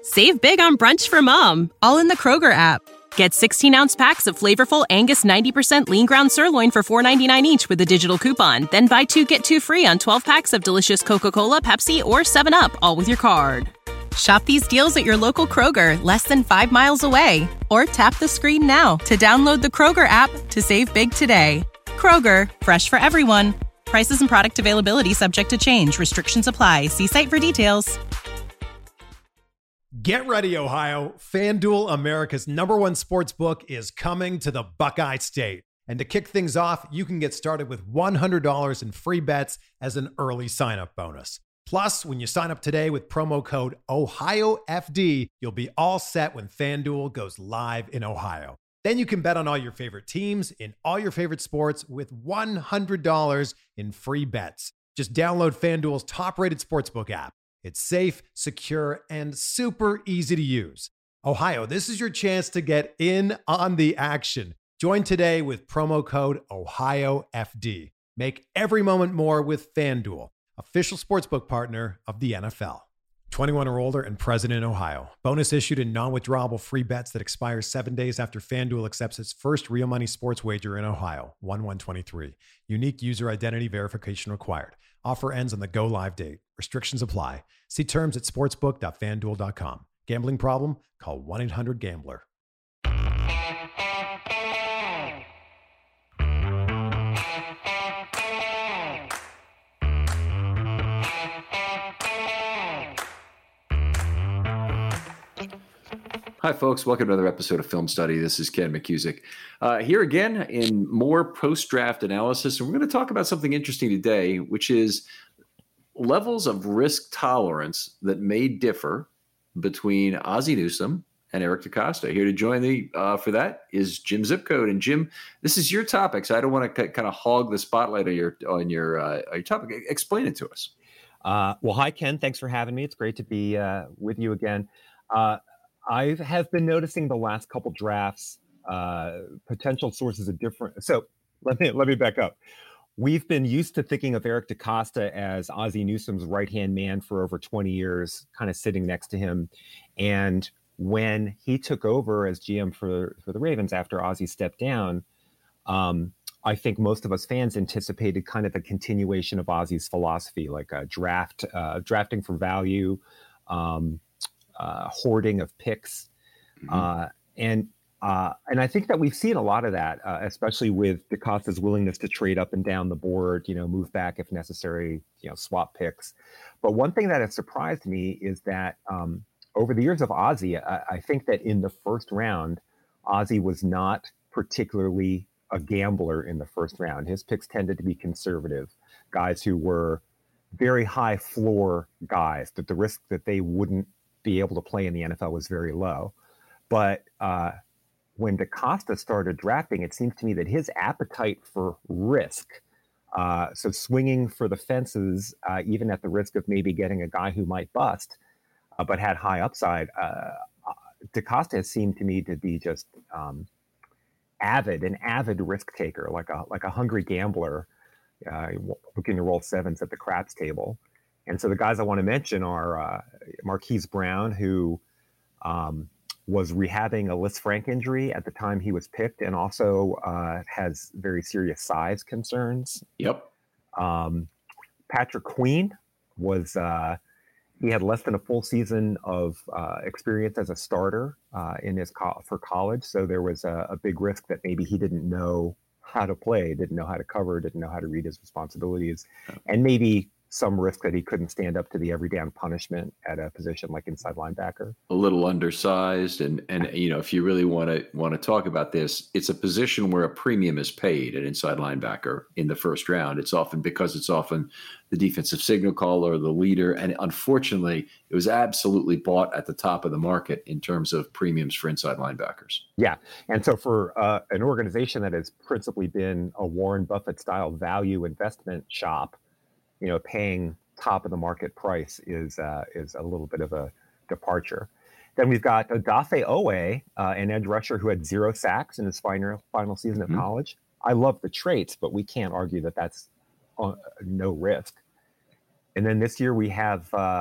Save big on brunch for mom, all in the Kroger app. Get 16-ounce packs of flavorful Angus 90% lean ground sirloin for $4.99 each with a digital coupon. Then buy 2, get 2 free on 12 packs of delicious Coca-Cola, Pepsi, or 7-Up, all with your card. Shop these deals at your local Kroger, less than 5 miles away. Or tap the screen now to download the Kroger app to save big today. Kroger, fresh for everyone. Prices and product availability subject to change. Restrictions apply. See site for details. Get ready, Ohio. FanDuel, America's #1 sports book, is coming to the Buckeye State. And to kick things off, you can get started with $100 in free bets as an early sign-up bonus. Plus, when you sign up today with promo code OhioFD, you'll be all set when FanDuel goes live in Ohio. Then you can bet on all your favorite teams in all your favorite sports with $100 in free bets. Just download FanDuel's top-rated sportsbook app. It's safe, secure, and super easy to use. Ohio, this is your chance to get in on the action. Join today with promo code OhioFD. Make every moment more with FanDuel, official sportsbook partner of the NFL. 21 or older and present in Ohio. Bonus issued in non-withdrawable free bets that expires 7 days after FanDuel accepts its first real money sports wager in Ohio, 1/1/23. Unique user identity verification required. Offer ends on the go live date. Restrictions apply. See terms at sportsbook.fanduel.com. Gambling problem? Call 1-800-GAMBLER. Hi, folks. Welcome to another episode of Film Study. This is Ken McCusick. Here again in more post-draft analysis. And we're going to talk about something interesting today, which is levels of risk tolerance that may differ between Ozzie Newsome and Eric DeCosta. Here to join me for that is Jim Zipcode. And Jim, this is your topic, so I don't want to kind of hog the spotlight on your topic. Explain it to us. Well, hi, Ken. Thanks for having me. It's great to be with you again. I have been noticing the last couple drafts, potential sources of different. So let me back up. We've been used to thinking of Eric DeCosta as Ozzie Newsome's right-hand man for over 20 years, kind of sitting next to him. And when he took over as GM for the Ravens after Ozzie stepped down, I think most of us fans anticipated kind of a continuation of Ozzie's philosophy, like a drafting for value, hoarding of picks. And I think that we've seen a lot of that, especially with DeCosta's willingness to trade up and down the board, move back if necessary, swap picks. But one thing that has surprised me is that over the years of Ozzie, I think that in the first round, Ozzie was not particularly a gambler in the first round. His picks tended to be conservative, guys who were very high floor guys, that the risk that they wouldn't be able to play in the NFL was very low. But when DeCosta started drafting, it seems to me that his appetite for risk, so swinging for the fences, even at the risk of maybe getting a guy who might bust, but had high upside, DeCosta has seemed to me to be just an avid risk taker, like a hungry gambler, looking to roll sevens at the craps table. And so the guys I want to mention are Marquise Brown, who was rehabbing a Lisfranc injury at the time he was picked, and also has very serious size concerns. Yep. Patrick Queen was he had less than a full season of experience as a starter for college, so there was a big risk that maybe he didn't know how to play, didn't know how to cover, didn't know how to read his responsibilities, and maybe some risk that he couldn't stand up to the every down punishment at a position like inside linebacker. A little undersized, and if you really want to talk about this, it's a position where a premium is paid at inside linebacker in the first round. It's often the defensive signal caller or the leader, and unfortunately, it was absolutely bought at the top of the market in terms of premiums for inside linebackers. Yeah, and so for an organization that has principally been a Warren Buffett style value investment shop, paying top of the market price is a little bit of a departure. Then we've got Odafe Owe, an edge rusher who had 0 sacks in his final season of college. I love the traits, but we can't argue that that's no risk. And then this year we have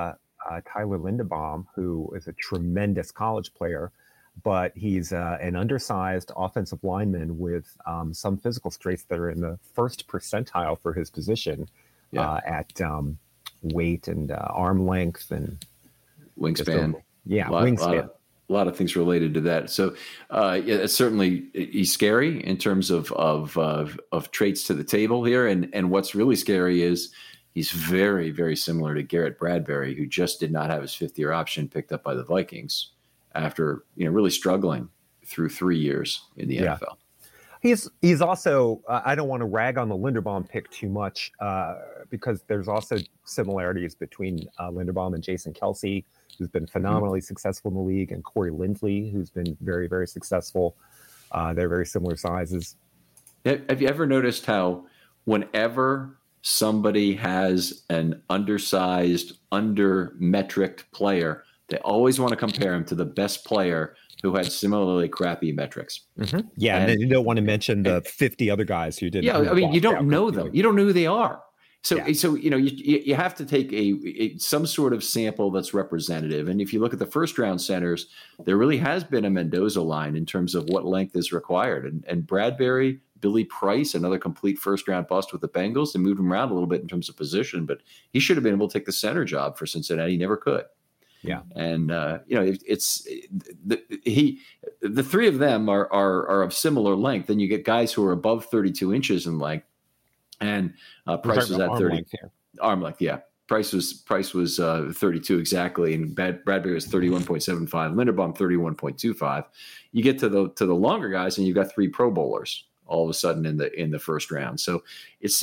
Tyler Linderbaum, who is a tremendous college player, but he's an undersized offensive lineman with some physical traits that are in the first percentile for his position at weight and arm length and wingspan. Wingspan. A lot of things related to that. So, it's certainly he's scary in terms of traits to the table here. And what's really scary is he's very, very similar to Garrett Bradbury, who just did not have his fifth-year option picked up by the Vikings after really struggling through 3 years in the NFL. He's also I don't want to rag on the Linderbaum pick too much because there's also similarities between Linderbaum and Jason Kelce, who's been phenomenally successful in the league, and Corey Linsley, who's been very, very successful. They're very similar sizes. Have you ever noticed how whenever somebody has an undersized, under-metriced player, they always want to compare him to the best player who had similarly crappy metrics? Mm-hmm. Yeah, and then you don't want to mention the 50 other guys who didn't. Yeah, I mean, you don't know them. You don't know who they are. So you have to take some sort of sample that's representative. And if you look at the first round centers, there really has been a Mendoza line in terms of what length is required. And Bradbury, Billy Price, another complete first round bust with the Bengals, they moved him around a little bit in terms of position, but he should have been able to take the center job for Cincinnati. He never could. Yeah, and it's the three of them are of similar length. Then you get guys who are above 32 inches in length. And Price was at 30 arm length. Yeah. Price was 32 exactly. And Bradbury was 31.75, Linderbaum 31.25. You get to the longer guys and you've got three Pro Bowlers all of a sudden in the first round. So it's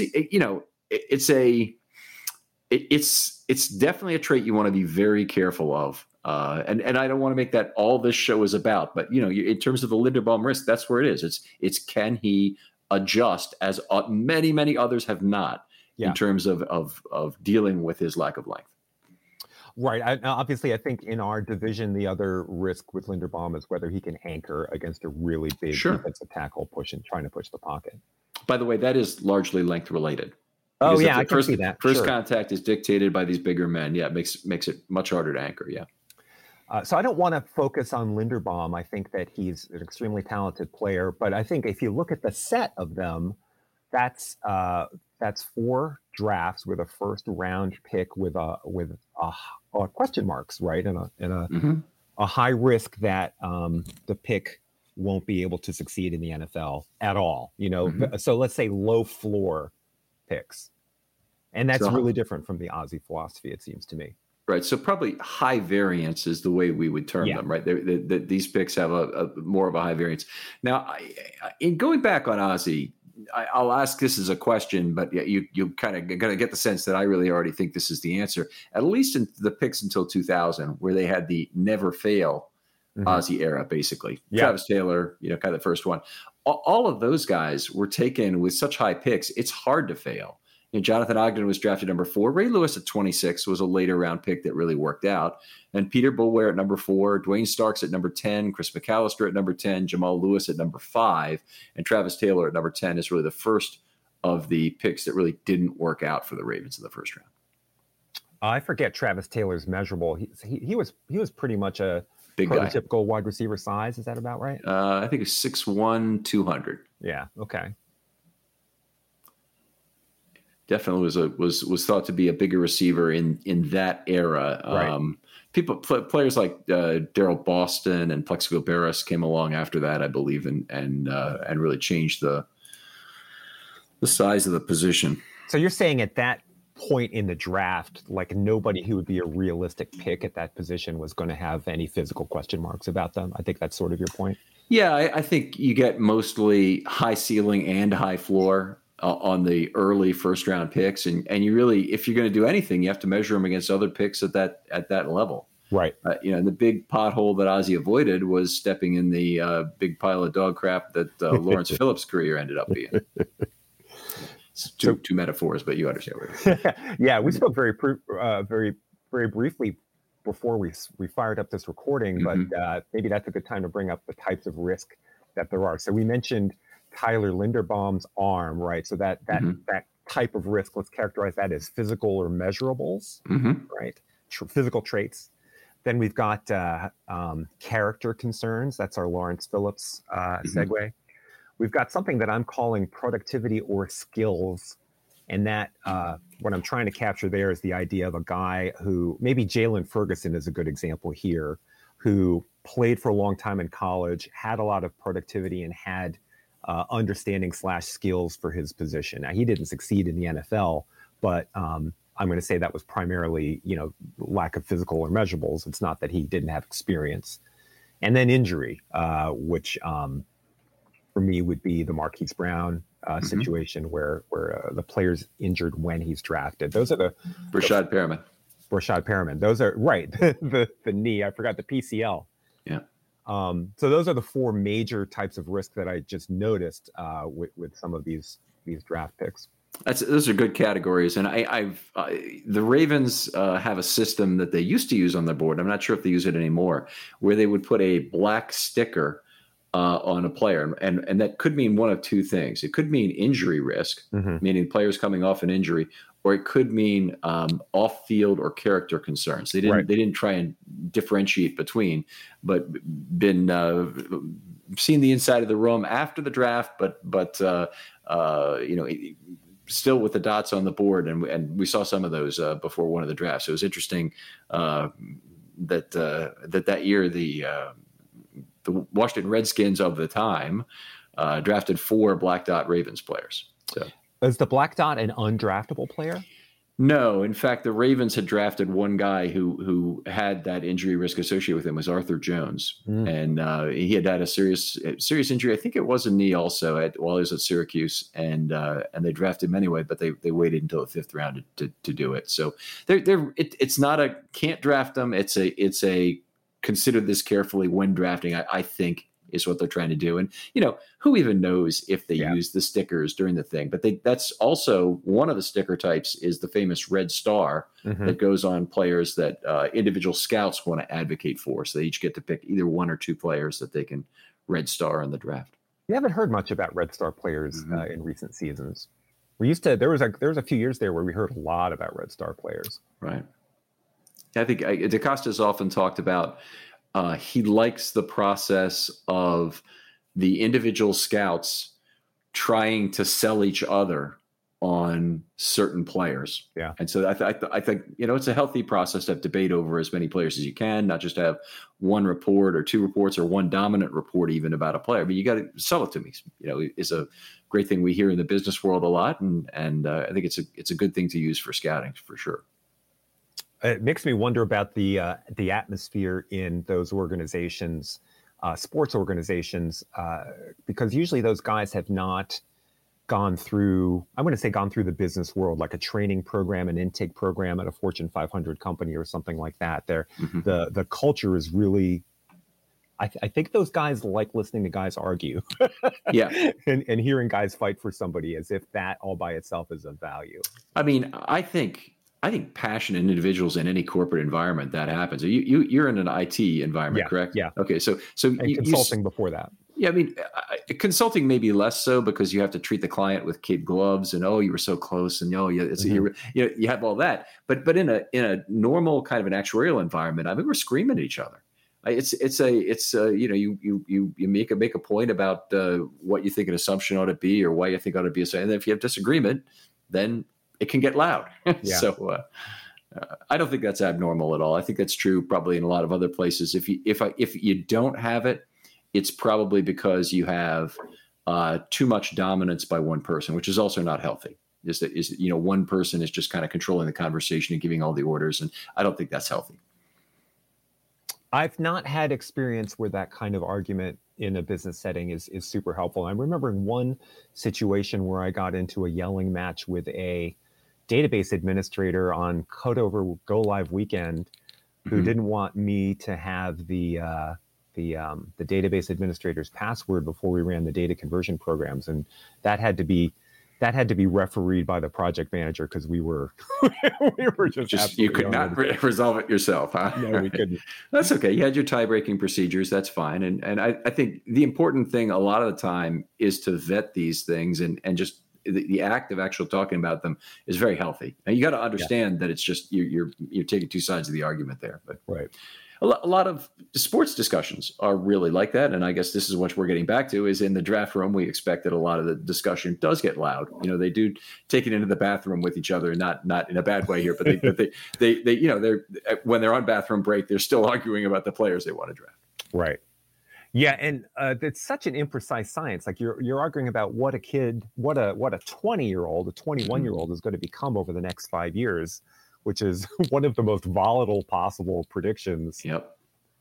definitely a trait you want to be very careful of. And I don't want to make that all this show is about, but in terms of the Linderbaum risk, that's where it is. It's can he adjust as many, many others have not in terms of dealing with his lack of length. Right. Obviously, I think in our division, the other risk with Linderbaum is whether he can anchor against a really big defensive tackle trying to push the pocket. By the way, that is largely length related. Oh, yeah, I can see that. First contact is dictated by these bigger men. Yeah, it makes it much harder to anchor, yeah. So I don't want to focus on Linderbaum. I think that he's an extremely talented player. But I think if you look at the set of them, that's 4 drafts with a first-round pick with a question marks, right? And a high risk that the pick won't be able to succeed in the NFL at all. So let's say low floor picks. And that's really different from the Ozzie philosophy, it seems to me. Right. So probably high variance is the way we would term them, right? These picks have a more of a high variance. Now, in going back on Ozzie, I'll ask this as a question, but you kind of going to get the sense that I really already think this is the answer, at least in the picks until 2000, where they had the never fail Ozzie era, basically. Yeah. Travis Taylor, kind of the first one. All of those guys were taken with such high picks, it's hard to fail. Jonathan Ogden was drafted number 4. Ray Lewis at 26 was a later round pick that really worked out. And Peter Boulware at number 4, Dwayne Starks at number 10, Chris McAllister at number 10, Jamal Lewis at number 5, and Travis Taylor at number 10 is really the first of the picks that really didn't work out for the Ravens in the first round. I forget Travis Taylor's measurable. He was pretty much a big prototypical wide receiver size. Is that about right? I think it's 6'1", 200. Yeah. Okay. Definitely was thought to be a bigger receiver in that era. Right. Players like Daryl Boston and Plexico Barris came along after that, I believe, and really changed the size of the position. So you're saying at that point in the draft, like nobody who would be a realistic pick at that position was going to have any physical question marks about them. I think that's sort of your point. Yeah, I think you get mostly high ceiling and high floor on the early first round picks. And you really, if you're going to do anything, you have to measure them against other picks at that level. Right. And the big pothole that Ozzie avoided was stepping in the big pile of dog crap that Lawrence Phillips' career ended up being. It's two metaphors, but you understand what it is. Yeah, we spoke very briefly before we fired up this recording, but maybe that's a good time to bring up the types of risk that there are. So we mentioned Tyler Linderbaum's arm, right? So that type of risk, let's characterize that as physical or measurables, right? physical traits. Then we've got character concerns. That's our Lawrence Phillips segue. We've got something that I'm calling productivity or skills. And that what I'm trying to capture there is the idea of a guy who, maybe Jalen Ferguson is a good example here, who played for a long time in college, had a lot of productivity, and had understanding / skills for his position. Now, he didn't succeed in the NFL, but I'm going to say that was primarily, lack of physical or measurables. It's not that he didn't have experience. And then injury, which for me would be the Marquise Brown situation where the player's injured when he's drafted. Those are the Rashad Perriman. Those are right. the knee. I forgot the PCL. Yeah. So those are the four major types of risk that I just noticed with some of these draft picks. Those are good categories, and the Ravens have a system that they used to use on their board. I'm not sure if they use it anymore, where they would put a black sticker on a player, and that could mean one of two things. It could mean injury risk, meaning players coming off an injury, or it could mean off-field or character concerns. They didn't try and differentiate between, but been seen the inside of the room after the draft, but still with the dots on the board, and we saw some of those before one of the drafts. So it was interesting that year the Washington Redskins of the time drafted 4 Black Dot Ravens players. So is the Black Dot an undraftable player? No, in fact, the Ravens had drafted one guy who had that injury risk associated with him, was Arthur Jones, and he had a serious injury. I think it was a knee also while he was at Syracuse, and they drafted him anyway, but they waited until the 5th round to do it. So it's not a can't draft them. It's a consider this carefully when drafting. I think is what they're trying to do. And, who even knows if they use the stickers during the thing, but that's also one of the sticker types is the famous red star that goes on players that individual scouts want to advocate for. So they each get to pick either 1 or 2 players that they can red star in the draft. We haven't heard much about red star players in recent seasons. We used to, there was a few years there where we heard a lot about red star players. Right. I think DeCosta's often talked about he likes the process of the individual scouts trying to sell each other on certain players. Yeah. And so I think, it's a healthy process to have debate over as many players as you can, not just have one report or 2 reports or one dominant report even about a player, but you got to sell it to me. Is a great thing we hear in the business world a lot. And I think it's a good thing to use for scouting for sure. It makes me wonder about the atmosphere in those organizations, sports organizations, because usually those guys have not gone through the business world, like a training program, an intake program at a Fortune 500 company or something like that. The culture is really, I think those guys like listening to guys argue. Yeah. and hearing guys fight for somebody as if that all by itself is of value. I mean, I think passionate individuals in any corporate environment, that happens. You're in an IT environment, correct? Yeah. Okay. So consulting before that. Yeah. I mean, consulting maybe less so because you have to treat the client with kid gloves and, you were so close and, you have all that. But in a normal kind of an actuarial environment, I mean, we're screaming at each other. You make a point about what you think an assumption ought to be or why you think ought to be and then if you have disagreement, then it can get loud. Yeah. So I don't think that's abnormal at all. I think that's true probably in a lot of other places. If you don't have it, it's probably because you have too much dominance by one person, which is also not healthy. One person is just kind of controlling the conversation and giving all the orders, and I don't think that's healthy. I've not had experience where that kind of argument in a business setting is super helpful. I'm remembering one situation where I got into a yelling match with a database administrator on cutover go live weekend who didn't want me to have the database administrator's password before we ran the data conversion programs, and that had to be refereed by the project manager because we were just you could not resolve it yourself, huh? No, we couldn't. That's okay. You had your tie-breaking procedures. That's fine. And I think the important thing a lot of the time is to vet these things and just the act of actually talking about them is very healthy. And you got to understand that it's just you're taking two sides of the argument there. But right. A lot of sports discussions are really like that. And I guess this is what we're getting back to is in the draft room. We expect that a lot of the discussion does get loud. They do take it into the bathroom with each other, not in a bad way here, but they they're when they're on bathroom break, they're still arguing about the players they want to draft. Right. Yeah. And it's such an imprecise science. Like you're arguing about what a 20-year-old, a 21-year-old is going to become over the next 5 years, which is one of the most volatile possible predictions. Yep.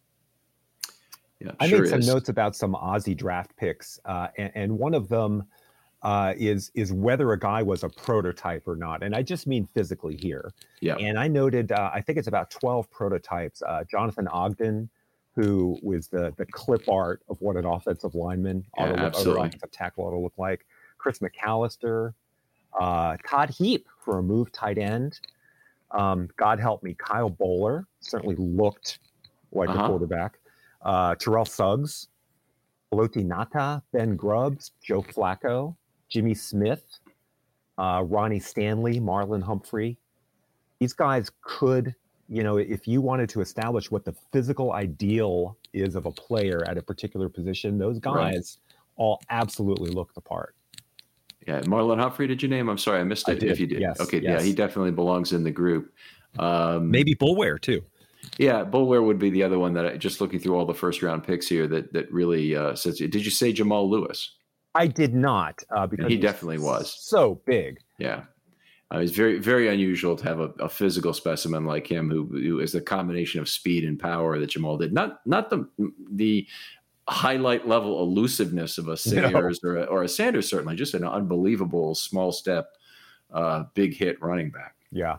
Yeah, I made some notes about some Aussie draft picks, and one of them is whether a guy was a prototype or not. And I just mean physically here. Yeah. And I noted, I think it's about 12 prototypes. Jonathan Ogden, who was the clip art of what an offensive lineman offensive tackle ought to look like. Chris McAllister, Todd Heap for a move tight end. God help me, Kyle Bowler certainly looked like a quarterback. Terrell Suggs, Haloti Ngata, Ben Grubbs, Joe Flacco, Jimmy Smith, Ronnie Stanley, Marlon Humphrey. These guys could, if you wanted to establish what the physical ideal is of a player at a particular position, those guys all absolutely look the part. Yeah, Marlon Humphrey, did you name? I'm sorry, I missed it. If you did, yes, okay, yes. Yeah, he definitely belongs in the group. Maybe Boulware too. Yeah, Boulware would be the other one that I just looking through all the first round picks here that really says. Did you say Jamal Lewis? I did not, because he definitely was so big. Yeah, it's very very unusual to have a physical specimen like him who is the combination of speed and power that Jamal did. Not the highlight level elusiveness of a Sayers or a Sanders, certainly just an unbelievable small step, big hit running back. Yeah,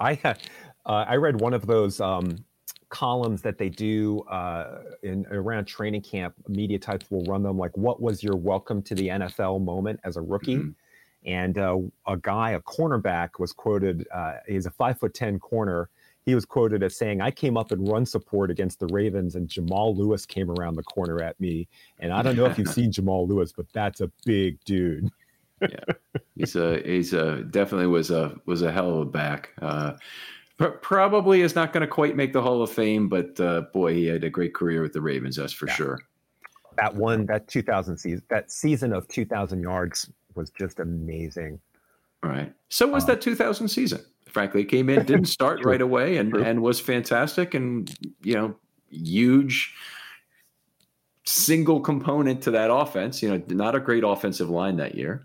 I read one of those columns that they do around training camp. Media types will run them like, what was your welcome to the NFL moment as a rookie? Mm-hmm. And a cornerback was quoted, he's a 5'10" corner. He was quoted as saying, I came up in run support against the Ravens and Jamal Lewis came around the corner at me. And I don't know if you've seen Jamal Lewis, but that's a big dude. Yeah, he's definitely was a hell of a back. Probably is not going to quite make the Hall of Fame, but boy, he had a great career with the Ravens. That's for sure. That 2000 season, that season of 2,000 yards was just amazing. Right. So was that 2000 season. Frankly, came in, didn't start right away, and was fantastic, and huge single component to that offense. Not a great offensive line that year.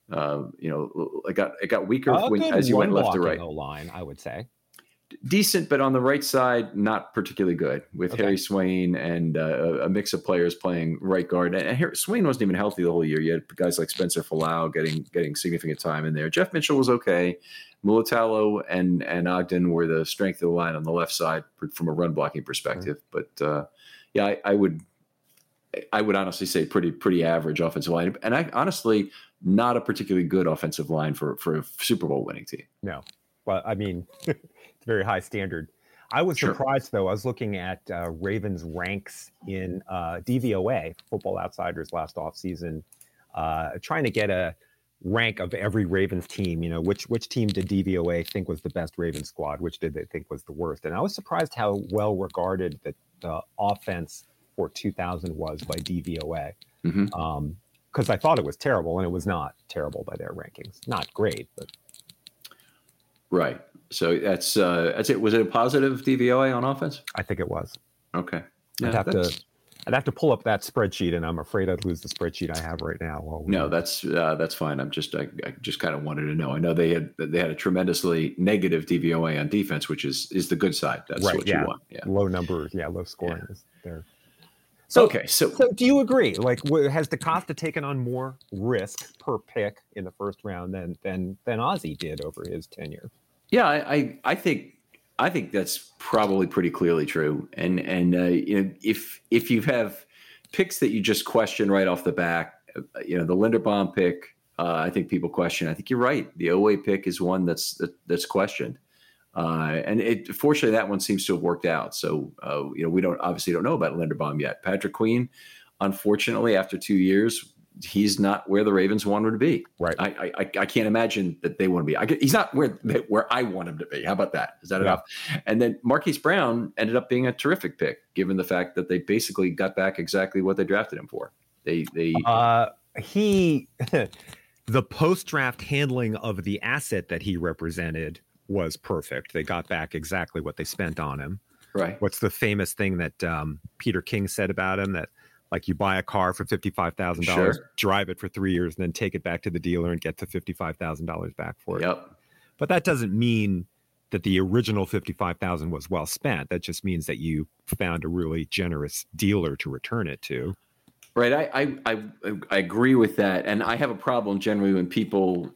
It got weaker as you went left to right. Line, I would say. Decent, but on the right side, not particularly good with Harry Swain and a mix of players playing right guard. And Swain wasn't even healthy the whole year. You had guys like Spencer Falau getting significant time in there. Jeff Mitchell was okay. Mulatalo and Ogden were the strength of the line on the left side from a run blocking perspective. Mm-hmm. But I would honestly say pretty average offensive line. And I honestly not a particularly good offensive line for a Super Bowl winning team. No. Well, I mean, it's very high standard. I was surprised, though. I was looking at Ravens ranks in DVOA, Football Outsiders, last offseason, trying to get a rank of every Ravens team. Which team did DVOA think was the best Ravens squad? Which did they think was the worst? And I was surprised how well regarded the offense for 2000 was by DVOA. Mm-hmm. Because I thought it was terrible, and it was not terrible by their rankings. Not great, but... Right. So that's it. Was it a positive DVOA on offense? I think it was. Okay. Yeah, I'd have to pull up that spreadsheet, and I'm afraid I'd lose the spreadsheet I have right now. No, that's fine. I just kind of wanted to know. I know they had a tremendously negative DVOA on defense, which is the good side. That's right, what you want. Yeah. Low numbers. Yeah. Low scoring is there. So do you agree? Like, has DeCosta taken on more risk per pick in the first round than Ozzie did over his tenure? Yeah, I think that's probably pretty clearly true. And if you have picks that you just question right off the bat, the Linderbaum pick, I think people question. I think you're right. The Oweh pick is one that's questioned. And fortunately, that one seems to have worked out. So, we obviously don't know about Linderbaum yet. Patrick Queen, unfortunately, after 2 years, he's not where the Ravens want him to be. Right. I can't imagine that they want to be. He's not where I want him to be. How about that? Is that enough? And then Marquise Brown ended up being a terrific pick, given the fact that they basically got back exactly what they drafted him for. The post-draft handling of the asset that he represented was perfect. They got back exactly what they spent on him. Right. What's the famous thing that Peter King said about him? That like you buy a car for $55,000, drive it for 3 years, and then take it back to the dealer and get the $55,000 back for it. Yep. But that doesn't mean that the original $55,000 was well spent. That just means that you found a really generous dealer to return it to. Right. I agree with that. And I have a problem generally when people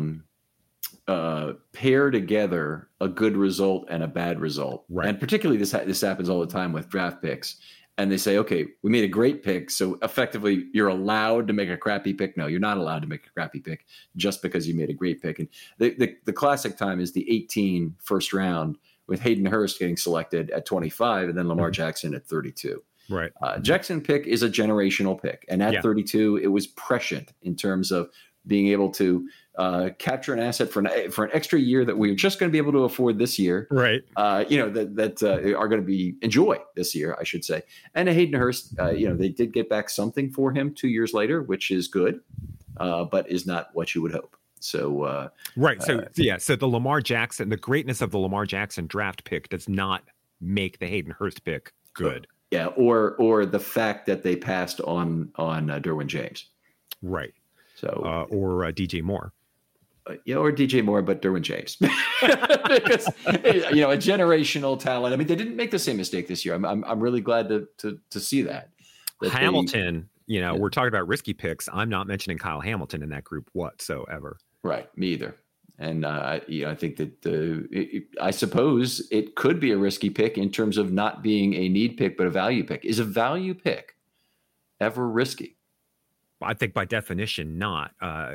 pair together a good result and a bad result. Right. And particularly this happens all the time with draft picks. And they say, okay, we made a great pick. So effectively, you're allowed to make a crappy pick. No, you're not allowed to make a crappy pick just because you made a great pick. And the classic time is the 18 first round with Hayden Hurst getting selected at 25 and then Lamar Jackson at 32. Right. Jackson pick is a generational pick. And at 32, it was prescient in terms of being able to capture an asset for an extra year that we're just going to be able to afford this year. Right. That are going to be enjoy this year, I should say. And Hayden Hurst, they did get back something for him 2 years later, which is good, but is not what you would hope. So right. So the greatness of the Lamar Jackson draft pick does not make the Hayden Hurst pick good. Yeah, or the fact that they passed on Derwin James. Right. So or DJ Moore. Or DJ Moore, but Derwin James. Because a generational talent. I mean, they didn't make the same mistake this year. I'm really glad to see that Hamilton, we're talking about risky picks. I'm not mentioning Kyle Hamilton in that group whatsoever. Right, me either. And I think that I suppose it could be a risky pick in terms of not being a need pick, but a value pick. Is a value pick ever risky? I think by definition, not.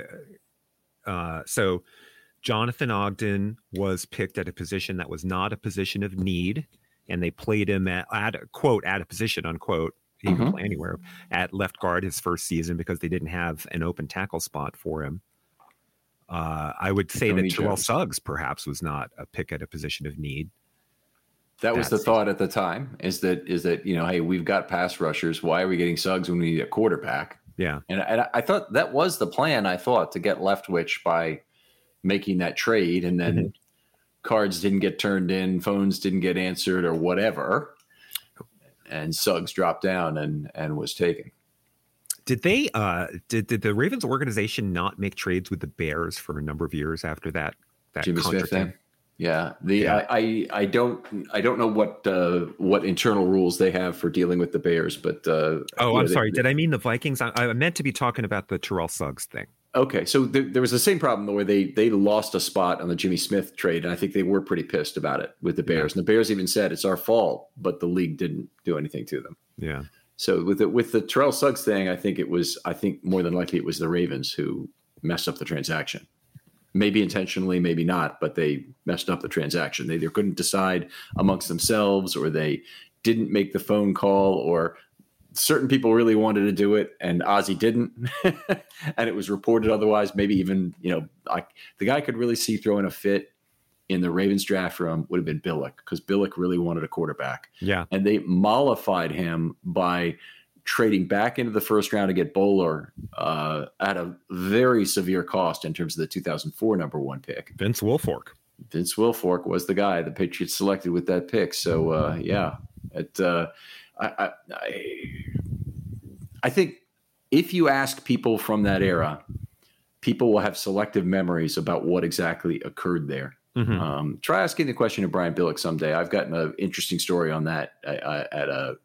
So Jonathan Ogden was picked at a position that was not a position of need, and they played him at a position, unquote. He could play anywhere at left guard his first season because they didn't have an open tackle spot for him. I would say that Terrell Suggs perhaps was not a pick at a position of need. That was the thought at the time is that, hey, we've got pass rushers. Why are we getting Suggs when we need a quarterback? Yeah. And I thought that was the plan, to get Leftwich by making that trade. And then cards didn't get turned in, phones didn't get answered or whatever. And Suggs dropped down and was taken. Did they did the Ravens organization not make trades with the Bears for a number of years after that Jimmy Smith thing? Yeah. I don't know what internal rules they have for dealing with the Bears, but I'm sorry. Did I mean the Vikings? I meant to be talking about the Terrell Suggs thing. Okay, so there was the same problem where they lost a spot on the Jimmy Smith trade, and I think they were pretty pissed about it with the Bears. Yeah. And the Bears even said it's our fault, but the league didn't do anything to them. Yeah. So with the Terrell Suggs thing, I think more than likely it was the Ravens who messed up the transaction. Maybe intentionally, maybe not, but they messed up the transaction. They either couldn't decide amongst themselves, or they didn't make the phone call, or certain people really wanted to do it and Ozzie didn't. And it was reported otherwise. Maybe even, the guy could really see throwing a fit in the Ravens draft room would have been Billick, because Billick really wanted a quarterback. Yeah. And they mollified him by trading back into the first round to get Bowler at a very severe cost in terms of the 2004 number one pick. Vince Wilfork. Vince Wilfork was the guy the Patriots selected with that pick. So, I think if you ask people from that era, people will have selective memories about what exactly occurred there. Mm-hmm. Try asking the question of Brian Billick someday. I've gotten an interesting story on that at a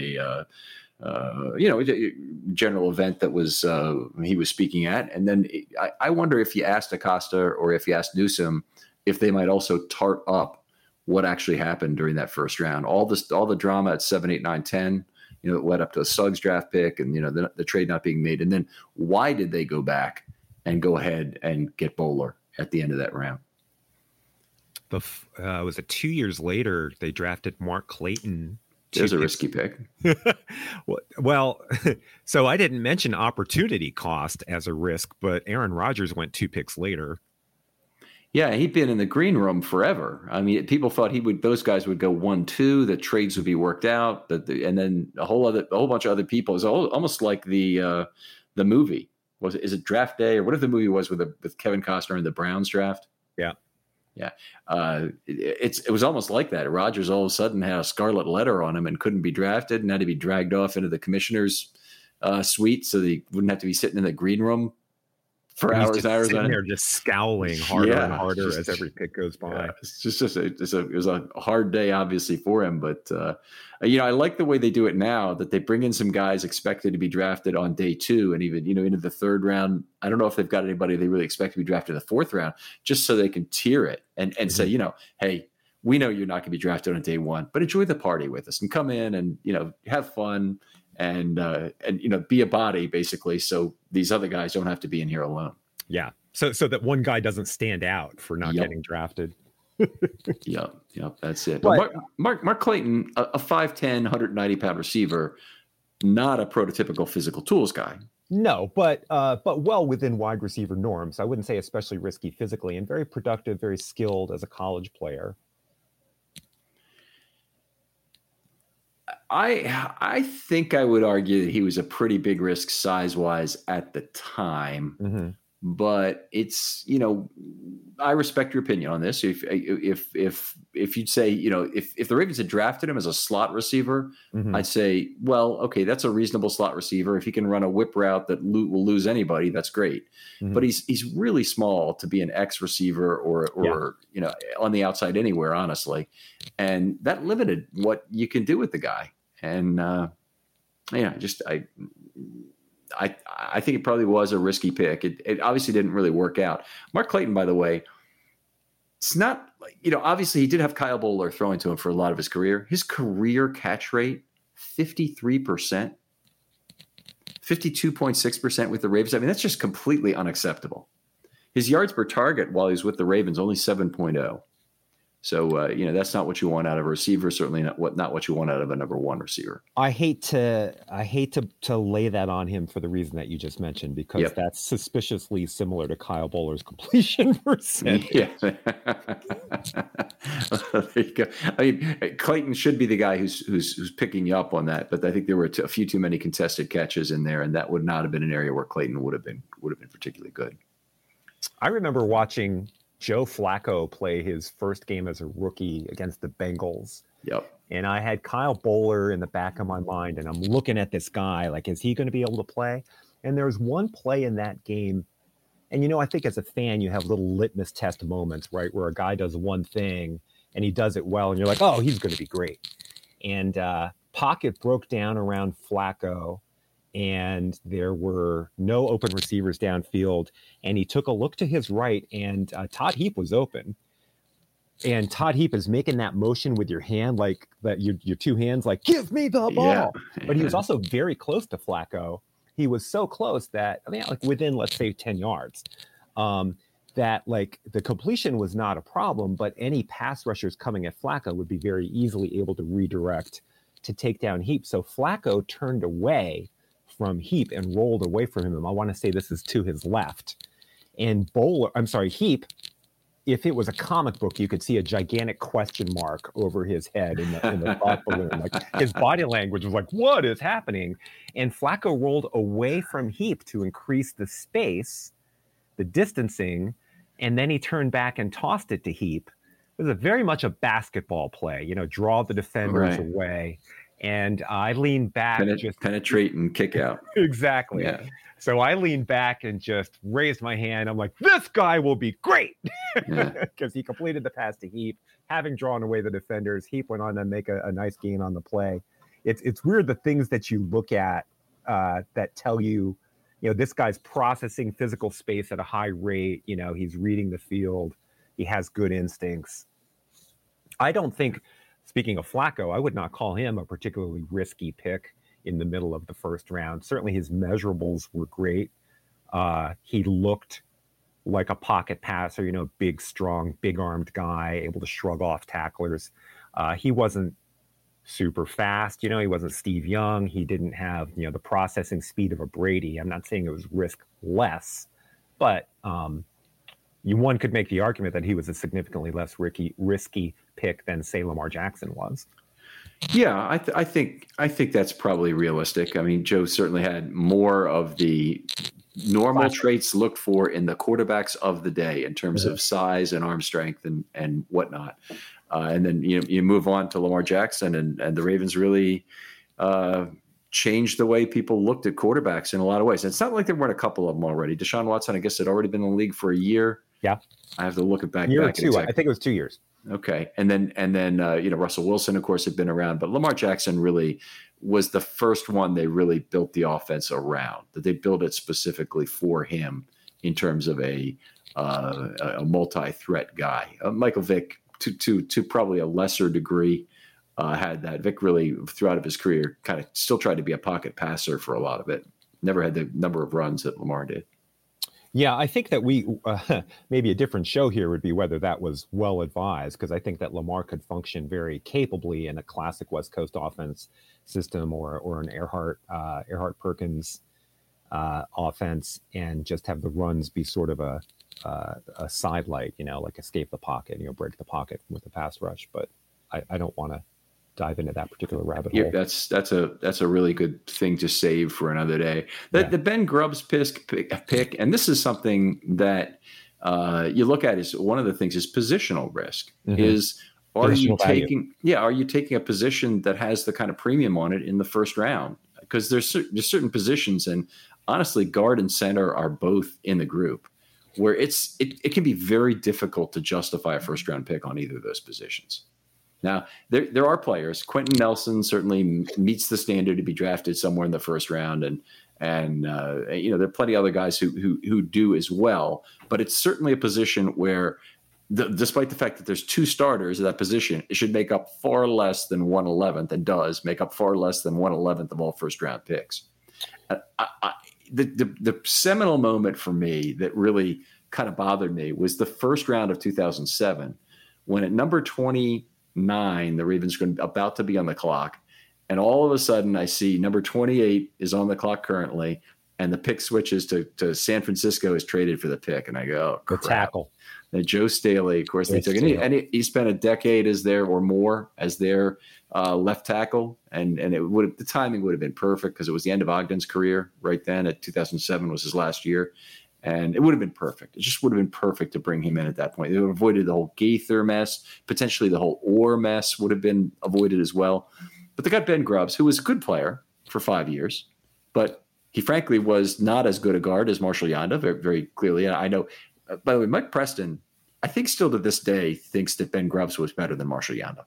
general event that was he was speaking at. And then I wonder if you asked Acosta or if you asked Newsom if they might also tart up what actually happened during that first round. All the drama at 7, 8, 9, 10, it led up to a Suggs draft pick and, the trade not being made. And then why did they go back and go ahead and get Bowler at the end of that round? Was it 2 years later, they drafted Mark Clayton There's a risky pick. Well, so I didn't mention opportunity cost as a risk, but Aaron Rodgers went 2 picks later. Yeah, he'd been in the green room forever. I mean, people thought those guys would go 1-2, the trades would be worked out, and then a whole bunch of other people. It's almost like the movie. Is it Draft Day, or whatever the movie was with Kevin Costner in the Browns draft? Yeah. Yeah. It was almost like that. Rodgers all of a sudden had a scarlet letter on him and couldn't be drafted and had to be dragged off into the commissioner's suite so that he wouldn't have to be sitting in the green room for hours on end. They're just scowling harder and harder as every pick goes by. Yeah, it was a hard day, obviously, for him. But I like the way they do it now, that they bring in some guys expected to be drafted on day 2 and even into the 3rd round. I don't know if they've got anybody they really expect to be drafted in the 4th round, just so they can tier it and say, hey, we know you're not going to be drafted on day 1, but enjoy the party with us and come in and have fun. And be a body, basically, so these other guys don't have to be in here alone. Yeah, so that one guy doesn't stand out for not getting drafted. Yep, that's it. But Mark Clayton, a 5'10", 190-pound receiver, not a prototypical physical tools guy. No, but well within wide receiver norms. I wouldn't say especially risky physically, and very productive, very skilled as a college player. I think I would argue that he was a pretty big risk size-wise at the time. Mm-hmm. But it's, I respect your opinion on this. If you'd say, if the Ravens had drafted him as a slot receiver, mm-hmm. I'd say, well, okay, that's a reasonable slot receiver. If he can run a whip route that will lose anybody, that's great. Mm-hmm. But he's really small to be an X receiver or on the outside anywhere, honestly. And that limited what you can do with the guy. And I think it probably was a risky pick. It obviously didn't really work out. Mark Clayton, by the way, it's not like, obviously he did have Kyle Bowler throwing to him for a lot of his career. His career catch rate, 53%, 52.6% with the Ravens. I mean, that's just completely unacceptable. His yards per target while he was with the Ravens, only 7.0. So, that's not what you want out of a receiver. Certainly not what you want out of a number 1 receiver. I hate to lay that on him for the reason that you just mentioned, because that's suspiciously similar to Kyle Bowler's completion percentage. Yeah. There you go. I mean, Clayton should be the guy who's picking you up on that, but I think there were a few too many contested catches in there, and that would not have been an area where Clayton would have been particularly good. I remember watching Joe Flacco play his first game as a rookie against the Bengals. Yep. And I had Kyle Bowler in the back of my mind, and I'm looking at this guy, like, is he going to be able to play? And there was one play in that game. And, I think as a fan, you have little litmus test moments, right? Where a guy does one thing and he does it well, and you're like, oh, he's going to be great. And pocket broke down around Flacco, and there were no open receivers downfield. And he took a look to his right, and Todd Heap was open. And Todd Heap is making that motion with your hand, like that, your two hands, like, give me the ball. Yeah. But he was also very close to Flacco. He was so close that, like within, let's say, 10 yards, that like the completion was not a problem, but any pass rushers coming at Flacco would be very easily able to redirect to take down Heap. So Flacco turned away from Heap and rolled away from him. I want to say this is to his left. And Heap, if it was a comic book, you could see a gigantic question mark over his head in the thought balloon. Like, his body language was like, what is happening? And Flacco rolled away from Heap to increase the space, the distancing, and then he turned back and tossed it to Heap. It was very much a basketball play, draw the defenders away. And I leaned back. Penetrate and kick out. Exactly. Yeah. So I leaned back and just raised my hand. I'm like, this guy will be great. Because he completed the pass to Heap, having drawn away the defenders. Heap went on to make a nice gain on the play. It's weird, the things that you look at that tell you, this guy's processing physical space at a high rate. He's reading the field. He has good instincts. I don't think, speaking of Flacco, I would not call him a particularly risky pick in the middle of the first round. Certainly his measurables were great. He looked like a pocket passer, big, strong, big-armed guy, able to shrug off tacklers. He wasn't super fast. You know, he wasn't Steve Young. He didn't have, you know, the processing speed of a Brady. I'm not saying it was risk less, but one could make the argument that he was a significantly less risky pick than, say, Lamar Jackson was. Yeah, I think that's probably realistic. I mean, Joe certainly had more of the normal traits looked for in the quarterbacks of the day in terms of size and arm strength and whatnot. And then you move on to Lamar Jackson, and the Ravens really changed the way people looked at quarterbacks in a lot of ways. And it's not like there weren't a couple of them already. Deshaun Watson, I guess, had already been in the league for a year. Yeah, I have to look it back. Year or two. I think it was 2 years. Okay. And then Russell Wilson, of course, had been around, but Lamar Jackson really was the first one they really built the offense around, that they built it specifically for him in terms of a multi-threat guy. Michael Vick, to probably a lesser degree, had that. Vick really, throughout his career, kind of still tried to be a pocket passer for a lot of it. Never had the number of runs that Lamar did. Yeah, I think that we maybe a different show here would be whether that was well advised, because I think that Lamar could function very capably in a classic West Coast offense system or an Earhart Perkins offense, and just have the runs be sort of a sidelight, you know, like escape the pocket, you know, break the pocket with a pass rush. But I don't want to dive into that particular rabbit hole. That's a really good thing to save for another day. The Ben Grubbs pick, and this is something that you look at is one of the things is positional risk. Are you taking a position that has the kind of premium on it in the first round? Because there's certain positions, and honestly, guard and center are both in the group where it can be very difficult to justify a first round pick on either of those positions. Now, there are players. Quentin Nelson certainly meets the standard to be drafted somewhere in the first round, and there are plenty of other guys who do as well. But it's certainly a position where, despite the fact that there's two starters at that position, it should make up far less than 1/11th, and does make up far less than 1/11th of all first round picks. The seminal moment for me that really kind of bothered me was the first round of 2007, when at number 29, the Ravens were about to be on the clock. And all of a sudden I see number 28 is on the clock currently, and the pick switches to San Francisco is traded for the pick. And I go, oh, crap. The tackle. And Joe Staley, of course, they took it. And he spent a decade as their left tackle. And the timing would have been perfect because it was the end of Ogden's career right then. At 2007 was his last year. And it would have been perfect. It just would have been perfect to bring him in at that point. They would have avoided the whole Gaither mess. Potentially the whole Orr mess would have been avoided as well. But they got Ben Grubbs, who was a good player for 5 years. But he frankly was not as good a guard as Marshall Yanda, very, very clearly. And I know, by the way, Mike Preston, I think still to this day, thinks that Ben Grubbs was better than Marshall Yanda.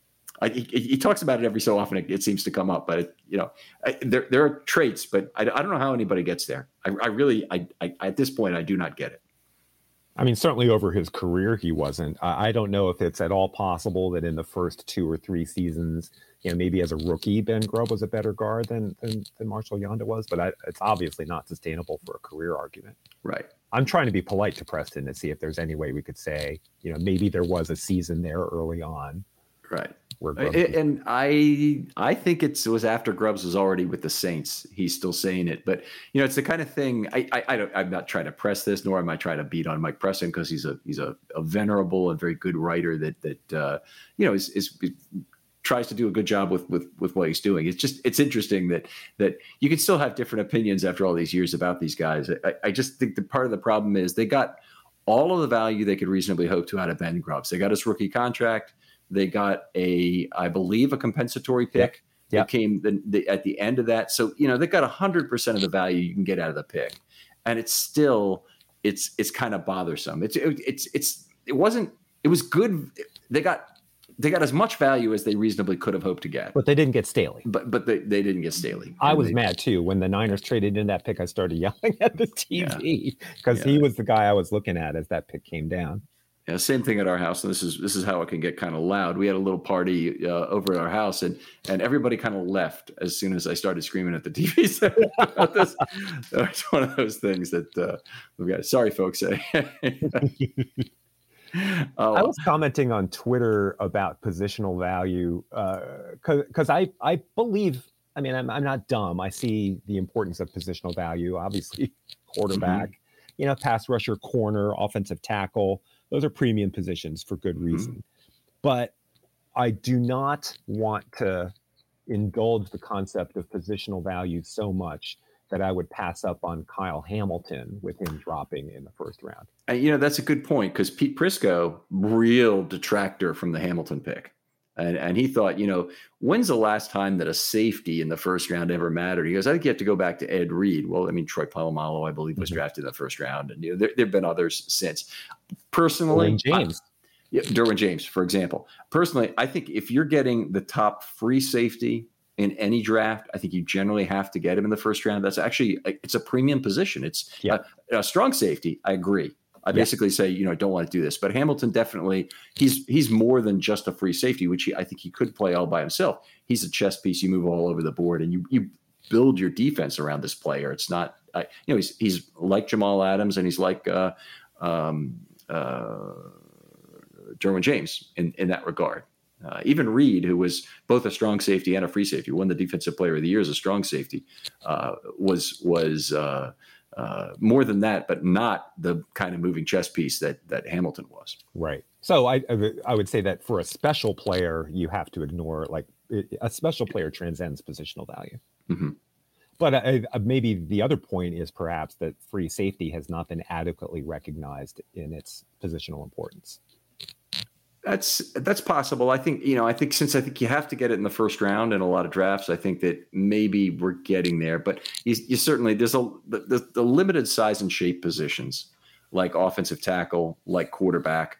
He talks about it every so often. It seems to come up, but there are traits, but I don't know how anybody gets there. I really at this point, I do not get it. I mean, certainly over his career, he wasn't. I don't know if it's at all possible that in the first 2 or 3 seasons, maybe as a rookie, Ben Grubb was a better guard than Marshall Yanda was, but it's obviously not sustainable for a career argument. Right. I'm trying to be polite to Preston to see if there's any way we could say, maybe there was a season there early on. Right. And I think it was after Grubbs was already with the Saints. He's still saying it, but it's the kind of thing. I'm not trying to press this, nor am I trying to beat on Mike Preston, because he's a venerable and very good writer that is tries to do a good job with what he's doing. It's interesting that you can still have different opinions after all these years about these guys. I just think that part of the problem is they got all of the value they could reasonably hope to out of Ben Grubbs. They got his rookie contract. They got I believe, a compensatory pick that came at the end of that. So, they got 100% of the value you can get out of the pick. And it's still, it's kind of bothersome. It was good. They got as much value as they reasonably could have hoped to get. But they didn't get Staley. But they didn't get Staley. I was mad too. When the Niners traded in that pick, I started yelling at the TV because he was the guy I was looking at as that pick came down. Yeah, same thing at our house, and this is how it can get kind of loud. We had a little party over at our house, and everybody kind of left as soon as I started screaming at the TV. So it's one of those things that we've got. Sorry, folks. I was commenting on Twitter about positional value because I believe, I mean, I'm not dumb. I see the importance of positional value. Obviously, quarterback, pass rusher, corner, offensive tackle. Those are premium positions for good reason. But I do not want to indulge the concept of positional value so much that I would pass up on Kyle Hamilton with him dropping in the first round. That's a good point, because Pete Prisco, real detractor from the Hamilton pick. And he thought, when's the last time that a safety in the first round ever mattered? He goes, I think you have to go back to Ed Reed. Well, I mean, Troy Polamalu, I believe, was drafted in the first round. And there have been others since. Personally, Derwin James, for example. Personally, I think if you're getting the top free safety in any draft, I think you generally have to get him in the first round. That's actually, it's a premium position. It's a strong safety. I agree. I basically say, don't want to do this. But Hamilton definitely, he's more than just a free safety, which I think he could play all by himself. He's a chess piece. You move all over the board, and you build your defense around this player. It's not, he's like Jamal Adams, and he's like Derwin James in that regard. Even Reed, who was both a strong safety and a free safety, won the Defensive Player of the Year as a strong safety, was more than that, but not the kind of moving chess piece that Hamilton was. Right. So I would say that for a special player, you have to ignore, a special player transcends positional value. Mm-hmm. But maybe the other point is perhaps that free safety has not been adequately recognized in its positional importance. That's possible. I think since I think you have to get it in the first round in a lot of drafts, I think that maybe we're getting there. But you certainly, there's the limited size and shape positions like offensive tackle, like quarterback,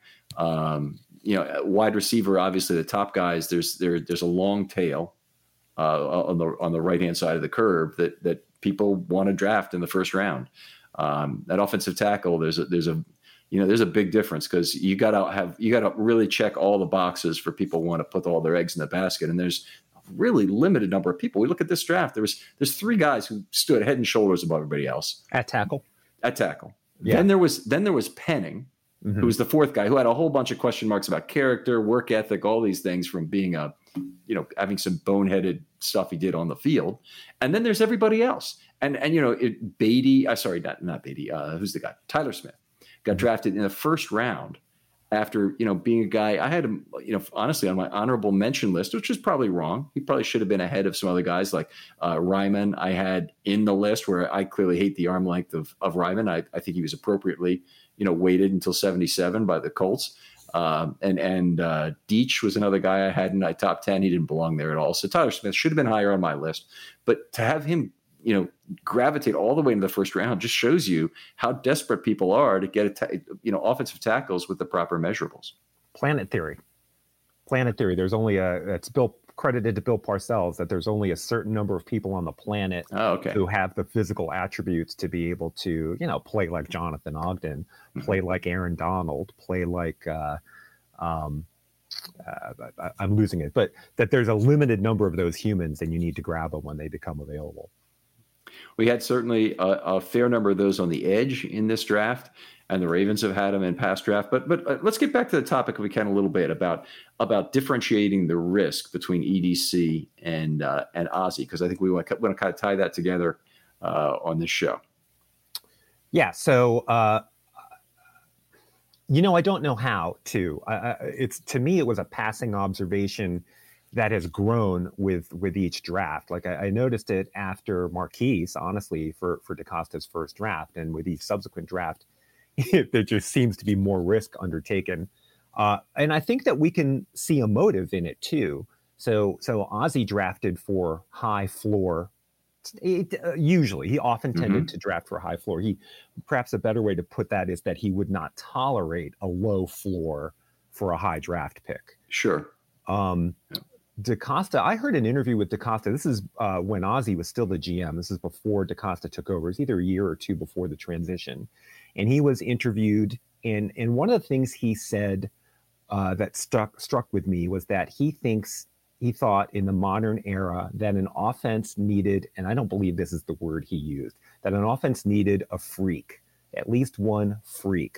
wide receiver. Obviously, the top guys. There's a long tail on the right hand side of the curve that people want to draft in the first round. At offensive tackle, there's a big difference, because you got to really check all the boxes for people who want to put all their eggs in the basket. And there's a really limited number of people. We look at this draft. There's 3 guys who stood head and shoulders above everybody else at tackle. Yeah. Then there was Penning, who was the 4th guy, who had a whole bunch of question marks about character, work ethic, all these things from being having some boneheaded stuff he did on the field. And then there's everybody else. And Beatty, not Beatty. Who's the guy? Tyler Smith. Got drafted in the first round after, being a guy, I had him, honestly, on my honorable mention list, which is probably wrong. He probably should have been ahead of some other guys like Ryman. I had in the list, where I clearly hate the arm length of Ryman. I think he was appropriately, weighted until 77 by the Colts. And Deitch was another guy I had in my top 10. He didn't belong there at all. So Tyler Smith should have been higher on my list. But to have him gravitate all the way into the first round just shows you how desperate people are to get offensive tackles with the proper measurables. Planet theory. There's only it's credited to Bill Parcells that there's only a certain number of people on the planet who have the physical attributes to be able to, play like Jonathan Ogden, play like Aaron Donald, play like I'm losing it, but that there's a limited number of those humans, and you need to grab them when they become available. We had certainly a fair number of those on the edge in this draft, and the Ravens have had them in past draft. But let's get back to the topic if we can a little bit about differentiating the risk between EDC and Ozzie, because I think we want to kind of tie that together on this show. Yeah. So I don't know how to. To me, it was a passing observation that has grown with each draft. Like I noticed it after Marquise, honestly, for DeCosta's first draft, and with each subsequent draft, there just seems to be more risk undertaken. And I think that we can see a motive in it too. So Ozzie drafted for high floor. Usually, he often tended to draft for high floor. Perhaps a better way to put that is that he would not tolerate a low floor for a high draft pick. Sure. DeCosta, I heard an interview with DeCosta. This is when Ozzie was still the GM. This is before DeCosta took over. It's either a year or two before the transition. And he was interviewed, and one of the things he said that struck with me was that he thought in the modern era that an offense needed, and I don't believe this is the word he used, that an offense needed a freak, at least one freak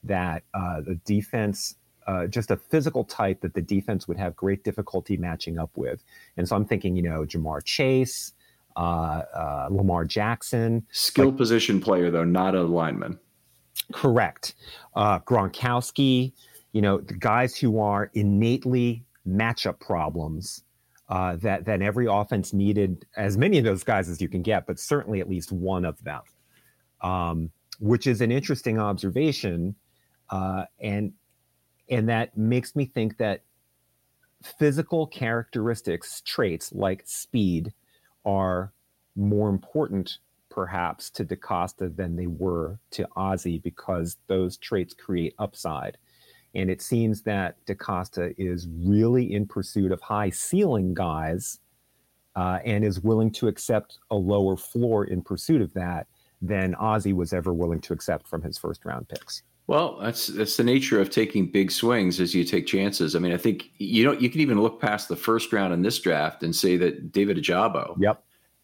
that the defense, just a physical type that the defense would have great difficulty matching up with. And so I'm thinking, Jamar Chase, Lamar Jackson. Skill position player, though, not a lineman. Correct. Gronkowski, the guys who are innately matchup problems that every offense needed, as many of those guys as you can get, but certainly at least one of them, which is an interesting observation. And that makes me think that physical characteristics, traits like speed, are more important perhaps to DeCosta than they were to Ozzie, because those traits create upside. And it seems that DeCosta is really in pursuit of high ceiling guys and is willing to accept a lower floor in pursuit of that than Ozzie was ever willing to accept from his first round picks. Well, that's the nature of taking big swings as you take chances. I mean, I think you can even look past the first round in this draft and say that David Ojabo, yep,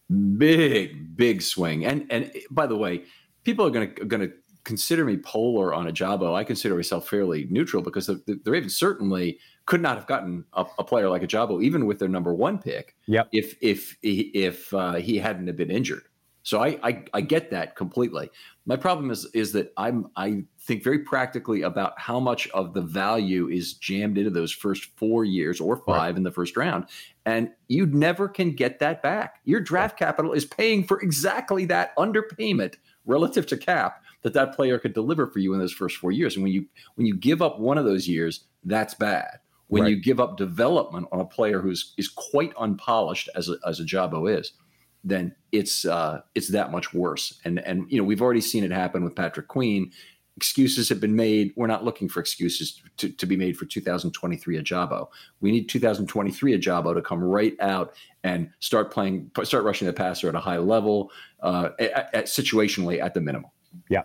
big swing. And by the way, people are going to consider me polar on Ojabo. I consider myself fairly neutral because the Ravens certainly could not have gotten a player like Ojabo, even with their number one pick, yep, if he hadn't have been injured. So I get that completely. My problem is that I think very practically about how much of the value is jammed into those first 4 years or five in the first round. And you never can get that back. Your draft capital is paying for exactly that underpayment relative to cap that player could deliver for you in those first 4 years. And when you give up one of those years, that's bad. When you give up development on a player who's quite unpolished as Ojabo is, then it's that much worse. And we've already seen it happen with Patrick Queen. Excuses have been made. We're not looking for excuses to be made for 2023 Ojabo. We need 2023 Ojabo to come right out and start rushing the passer at a high level, situationally at the minimum. Yeah.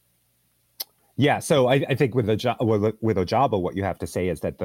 Yeah. So I think with Ojabo, what you have to say is that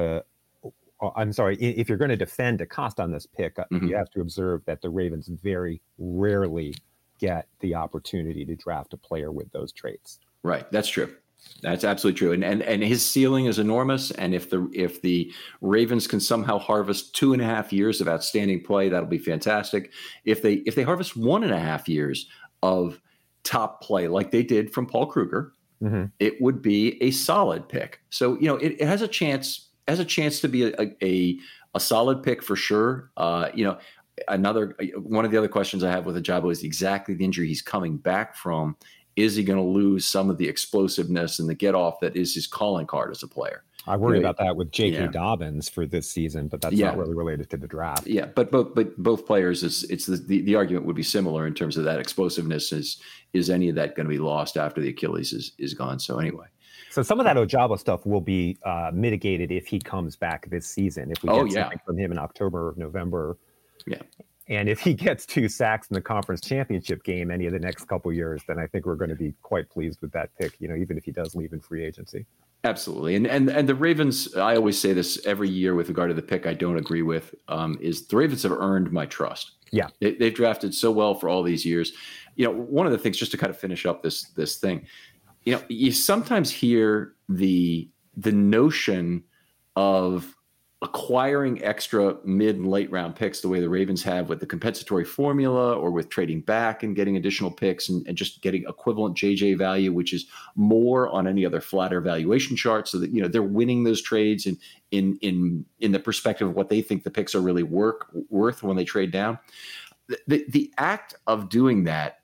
if you're going to defend DeCosta on this pick, you have to observe that the Ravens very rarely get the opportunity to draft a player with those traits. Right. That's true. That's absolutely true. And his ceiling is enormous. And if the Ravens can somehow harvest 2.5 years of outstanding play, that'll be fantastic. If they harvest 1.5 years of top play like they did from Paul Kruger, it would be a solid pick. So, it has a chance to be a solid pick for sure. Another one of the other questions I have with Ojabo is exactly the injury he's coming back from. Is he going to lose some of the explosiveness and the get off that is his calling card as a player? I worry about that with J.K. Dobbins for this season, but that's not really related to the draft. Yeah, but both players, it's the argument would be similar in terms of that explosiveness. Is any of that going to be lost after the Achilles is gone? So anyway. So some of that Ojabo stuff will be mitigated if he comes back this season. If we get something from him in October or November. Yeah. And if he gets 2 sacks in the conference championship game any of the next couple of years, then I think we're going to be quite pleased with that pick, even if he does leave in free agency. Absolutely. And the Ravens, I always say this every year with regard to the pick I don't agree with, is the Ravens have earned my trust. Yeah. They've drafted so well for all these years. One of the things, just to kind of finish up this thing, you sometimes hear the notion of acquiring extra mid and late round picks the way the Ravens have with the compensatory formula or with trading back and getting additional picks and just getting equivalent JJ value, which is more on any other flatter valuation chart, so that they're winning those trades in the perspective of what they think the picks are really worth when they trade down. The act of doing that,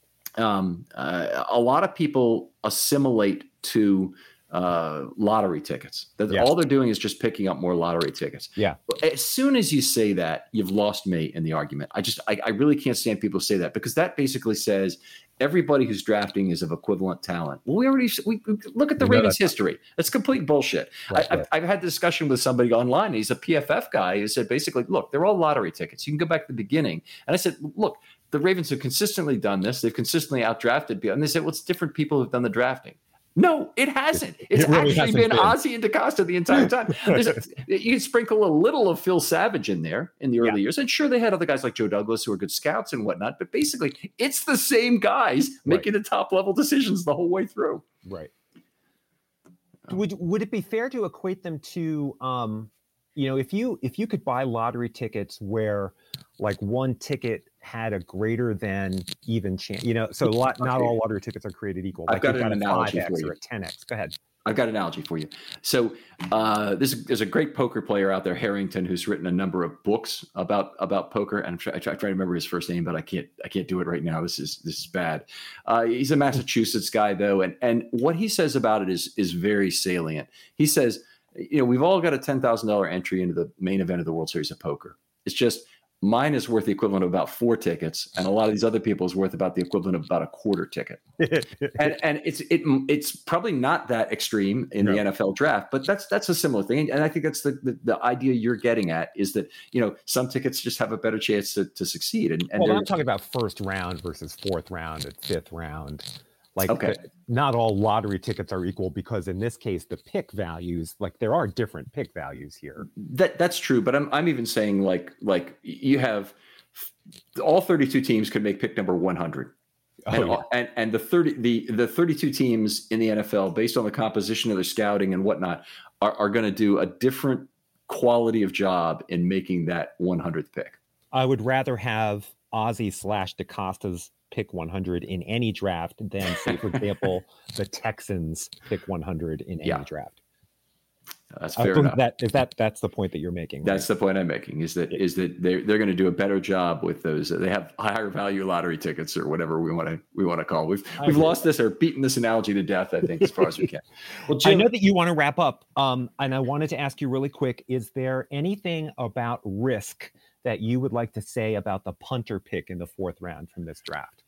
a lot of people assimilate to lottery tickets. All they're doing is just picking up more lottery tickets. Yeah. As soon as you say that, you've lost me in the argument. I really can't stand people say that, because that basically says everybody who's drafting is of equivalent talent. Well, we look at the Ravens history. That's complete bullshit. I've had the discussion with somebody online. He's a PFF guy who said basically, look, they're all lottery tickets. You can go back to the beginning. And I said, look, the Ravens have consistently done this. They've consistently outdrafted people. And they said, well, it's different people who've done the drafting. No, it hasn't. It's really actually been Ozzie and DeCosta the entire time. You can sprinkle a little of Phil Savage in there in the early years. And sure, they had other guys like Joe Douglas who are good scouts and whatnot. But basically, it's the same guys making the top level decisions the whole way through. Right. Would it be fair to equate them to, if you could buy lottery tickets where like one ticket had a greater than even chance, so not all lottery tickets are created equal. I've got an analogy 5X for you. or a 10X. Go ahead. I've got an analogy for you. So there's a great poker player out there, Harrington, who's written a number of books about poker. And I try to remember his first name, but I can't do it right now. This is bad. He's a Massachusetts guy though, and what he says about it is very salient. He says, we've all got a $10,000 entry into the main event of the World Series of Poker. It's just mine is worth the equivalent of about 4 tickets, and a lot of these other people is worth about the equivalent of about a quarter ticket. and it's probably not that extreme in the NFL draft, but that's a similar thing. And I think that's the idea you're getting at, is that some tickets just have a better chance to succeed. And I'm talking about first round versus fourth round and fifth round. Not all lottery tickets are equal, because in this case, the pick values, there are different pick values here. That's true, but I'm even saying like you have all 32 teams could make pick number 100, and the 32 teams in the NFL, based on the composition of their scouting and whatnot, are going to do a different quality of job in making that 100th pick. I would rather have Ozzie / DeCosta's pick 100 in any draft than, say, for example, the Texans pick 100 in any draft. That's fair enough. That's the point that you're making. Right? That's the point I'm making, is that they're going to do a better job with those. They have higher value lottery tickets, or whatever we want to call it. We've lost this, or beaten this analogy to death, I think, as far as we can. Well, Jim, I know that you want to wrap up, and I wanted to ask you really quick, is there anything about risk that you would like to say about the punter pick in the 4th round from this draft?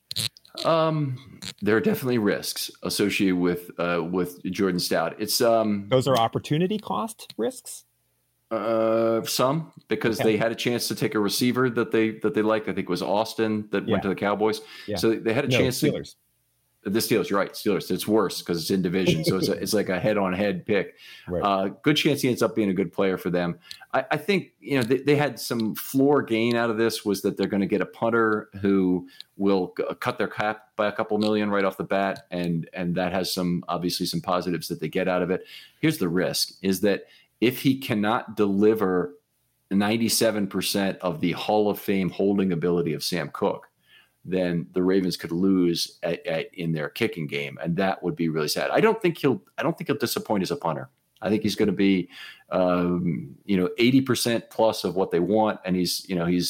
There are definitely risks associated with Jordan Stout. It's those are opportunity cost risks. Some, because they had a chance to take a receiver that they liked. I think it was Austin that went to the Cowboys. Yeah. So they had a chance Steelers. The Steelers, you're right. Steelers. It's worse because it's in division, so it's like a head-on-head pick. Right. Good chance he ends up being a good player for them. I think they had some floor gain out of this, was that they're going to get a punter who will cut their cap by a couple million right off the bat, and that has obviously some positives that they get out of it. Here's the risk: is that if he cannot deliver 97% of the Hall of Fame holding ability of Sam Cooke, then the Ravens could lose in their kicking game, and that would be really sad. I don't think he'll disappoint as a punter. I think he's going to be, 80% plus of what they want, and he's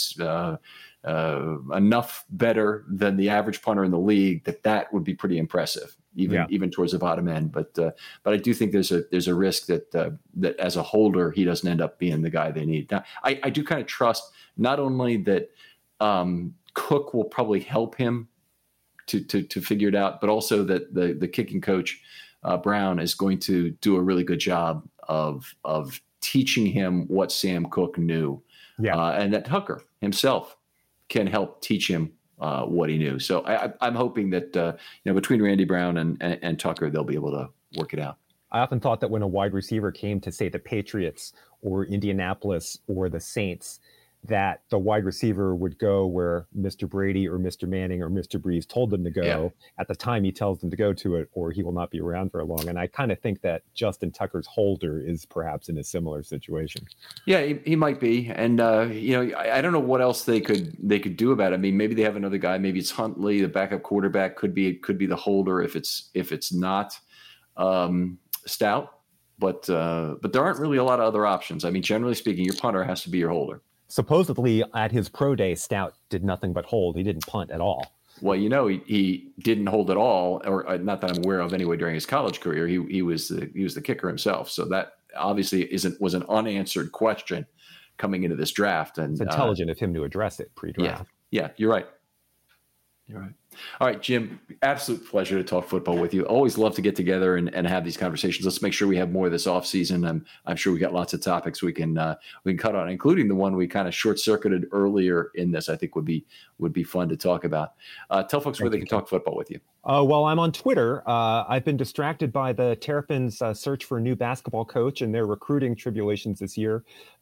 enough better than the average punter in the league that would be pretty impressive, even towards the bottom end. But I do think there's a risk that as a holder he doesn't end up being the guy they need. Now, I do kind of trust not only that Cook will probably help him to figure it out, but also that the kicking coach Brown is going to do a really good job of teaching him what Sam Cooke knew, and that Tucker himself can help teach him what he knew. So I'm hoping that between Randy Brown and Tucker, they'll be able to work it out. I often thought that when a wide receiver came to, say, the Patriots or Indianapolis or the Saints, that the wide receiver would go where Mr. Brady or Mr. Manning or Mr. Breeze told them to go at the time he tells them to go to it, or he will not be around very long. And I kind of think that Justin Tucker's holder is perhaps in a similar situation. Yeah, he might be. And, I don't know what else they could do about it. I mean, maybe they have another guy. Maybe it's Huntley, the backup quarterback could be the holder if it's not Stout. But there aren't really a lot of other options. I mean, generally speaking, your punter has to be your holder. Supposedly at his pro day, Stout did nothing but hold. He didn't punt at all. Well, he didn't hold at all, or not that I'm aware of anyway, during his college career. He was the kicker himself. So that obviously was an unanswered question coming into this draft. And it's intelligent of him to address it pre-draft. Yeah, you're right. You're right. All right, Jim, absolute pleasure to talk football with you. Always love to get together and have these conversations. Let's make sure we have more of this off season. I'm sure we got lots of topics we can cut on, including the one we kind of short circuited earlier in this. I think would be fun to talk about. Tell folks where they can talk football with you. Well, I'm on Twitter. I've been distracted by the Terrapins' search for a new basketball coach and their recruiting tribulations this year.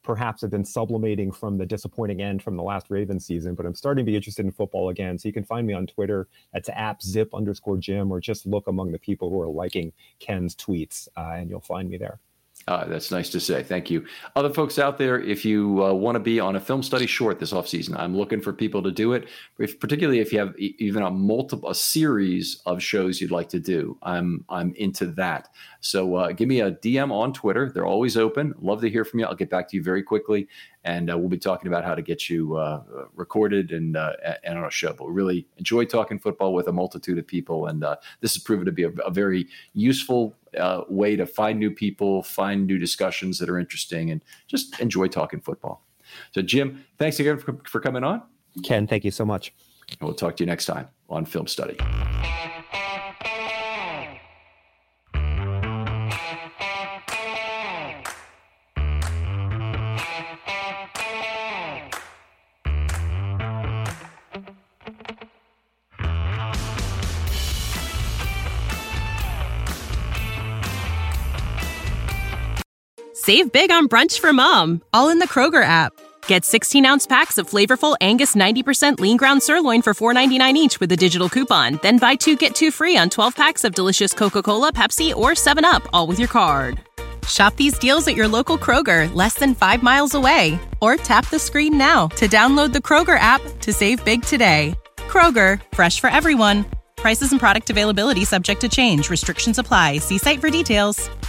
perhaps have been sublimating from the disappointing end from the last Ravens season, but I'm starting to be interested in football again. So you can find me on Twitter at @zip_Jim, or just look among the people who are liking Ken's tweets, and you'll find me there. That's nice to say. Thank you. Other folks out there, if you want to be on a film study short this offseason, I'm looking for people to do it. Particularly if you have even a series of shows you'd like to do, I'm into that. So give me a DM on Twitter. They're always open. Love to hear from you. I'll get back to you very quickly, and we'll be talking about how to get you recorded and on a show. But we really enjoy talking football with a multitude of people, and this has proven to be a very useful way to find new people, find new discussions that are interesting, and just enjoy talking football. So, Jim, thanks again for coming on. Ken, thank you so much. And we'll talk to you next time on Film Study. Save big on brunch for mom, all in the Kroger app. Get 16-ounce packs of flavorful Angus 90% lean ground sirloin for $4.99 each with a digital coupon. Then buy 2, get 2 free on 12 packs of delicious Coca-Cola, Pepsi, or 7-Up, all with your card. Shop these deals at your local Kroger, less than 5 miles away. Or tap the screen now to download the Kroger app to save big today. Kroger, fresh for everyone. Prices and product availability subject to change. Restrictions apply. See site for details.